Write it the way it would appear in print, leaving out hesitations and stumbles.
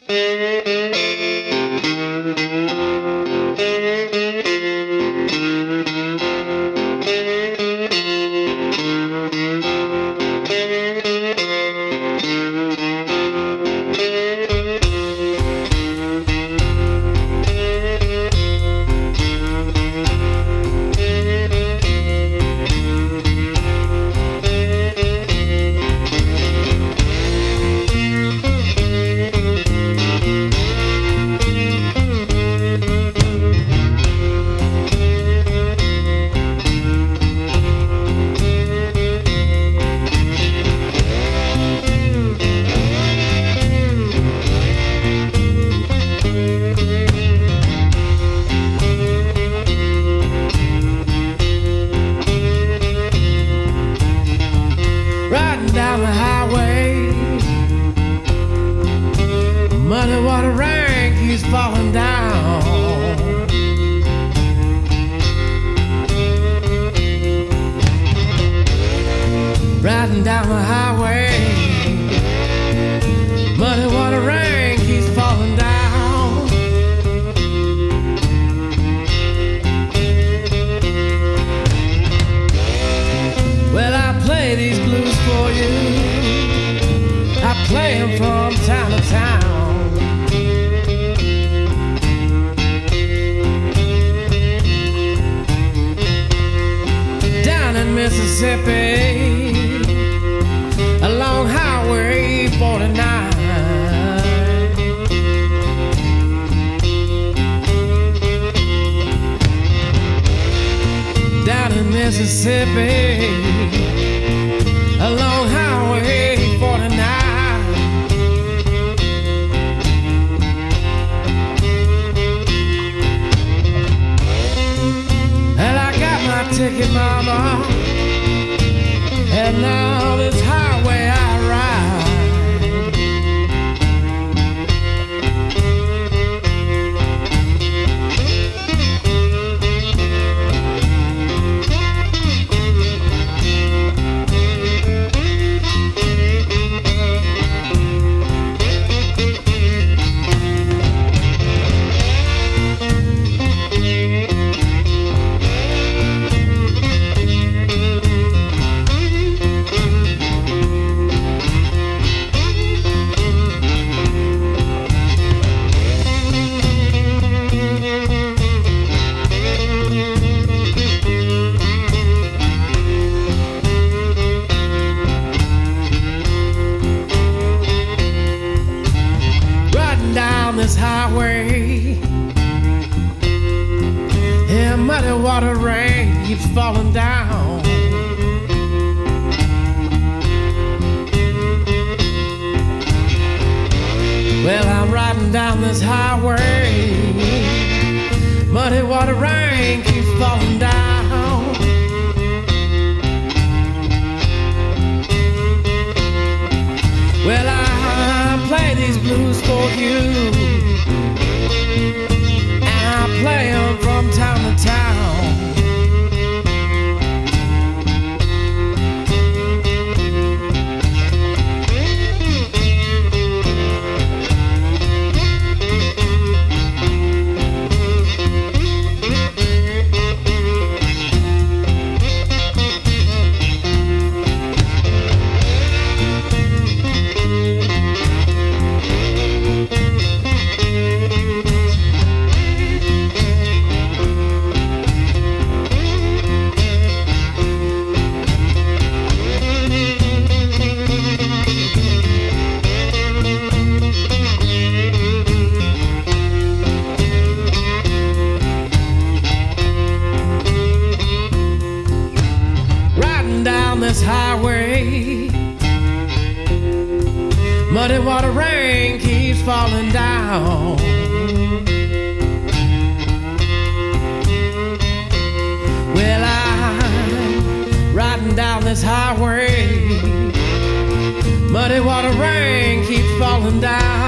Down the highway, muddy water rain keeps falling down. Riding down the highway, muddy water rain keeps falling down. Well, I play these blues for you. I play them from town to town. Down in Mississippi, along Highway 49. Down in Mississippi, along Highway 49. And I got my ticket, mama, and now this highway I ride. Down this highway, and muddy water rain keeps falling down. Well, I'm riding down this highway, muddy water rain keeps falling down. Well, I play these blues for you, and I play them from town to town. Down this highway, muddy water rain keeps falling down. Well, I'm riding down this highway, muddy water rain keeps falling down.